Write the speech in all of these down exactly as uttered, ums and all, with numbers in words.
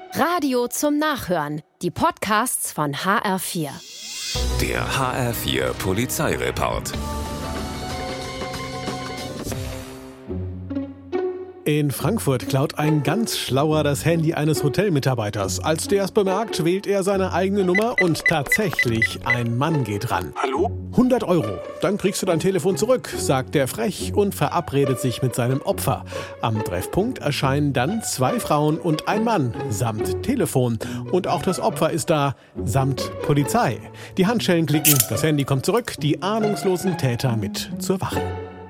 Radio zum Nachhören. Die Podcasts von H R vier. Der H R vier Polizeireport. In Frankfurt klaut ein ganz Schlauer das Handy eines Hotelmitarbeiters. Als der es bemerkt, wählt er seine eigene Nummer und tatsächlich ein Mann geht ran. Hallo? hundert Euro. Dann kriegst du dein Telefon zurück, sagt der frech und verabredet sich mit seinem Opfer. Am Treffpunkt erscheinen dann zwei Frauen und ein Mann samt Telefon. Und auch das Opfer ist da, samt Polizei. Die Handschellen klicken, das Handy kommt zurück, die ahnungslosen Täter mit zur Wache.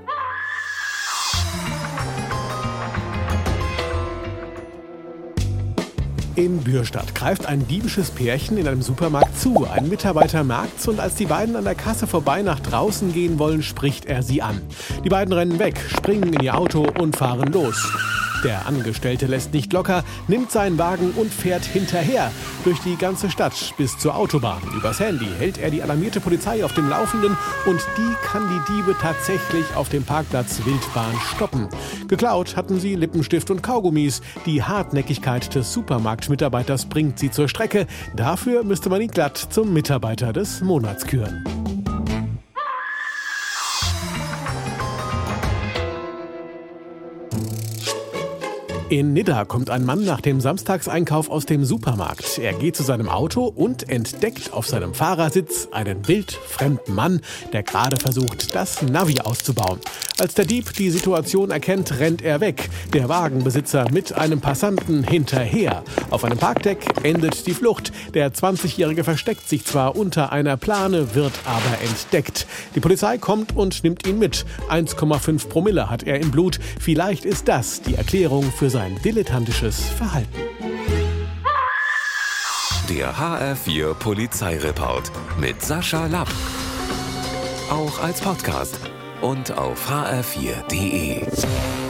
In Bürstadt greift ein diebisches Pärchen in einem Supermarkt zu. Ein Mitarbeiter merkt's und als die beiden an der Kasse vorbei nach draußen gehen wollen, spricht er sie an. Die beiden rennen weg, springen in ihr Auto und fahren los. Der Angestellte lässt nicht locker, nimmt seinen Wagen und fährt hinterher. Durch die ganze Stadt bis zur Autobahn. Übers Handy hält er die alarmierte Polizei auf dem Laufenden und die kann die Diebe tatsächlich auf dem Parkplatz Wildbahn stoppen. Geklaut hatten sie Lippenstift und Kaugummis. Die Hartnäckigkeit des Supermarktmitarbeiters bringt sie zur Strecke. Dafür müsste man ihn glatt zum Mitarbeiter des Monats küren. In Nidda kommt ein Mann nach dem Samstagseinkauf aus dem Supermarkt. Er geht zu seinem Auto und entdeckt auf seinem Fahrersitz einen wildfremden Mann, der gerade versucht, das Navi auszubauen. Als der Dieb die Situation erkennt, rennt er weg. Der Wagenbesitzer mit einem Passanten hinterher. Auf einem Parkdeck endet die Flucht. Der zwanzigjährige versteckt sich zwar unter einer Plane, wird aber entdeckt. Die Polizei kommt und nimmt ihn mit. eins Komma fünf Promille hat er im Blut. Vielleicht ist das die Erklärung für sein dilettantisches Verhalten. Der H R vier Polizeireport mit Sascha Lapp. Auch als Podcast und auf h r vier punkt d e.